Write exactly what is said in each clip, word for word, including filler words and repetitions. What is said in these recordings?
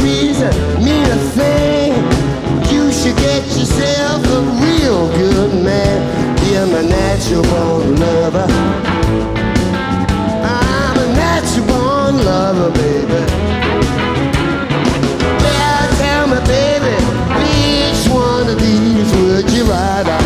reason mean a thing. You should get yourself a real good man. Be a natural born lover. I'm a natural born lover, baby. Yeah, tell me, baby, which one of these would you rather?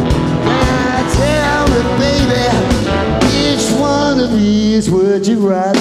Would you rather?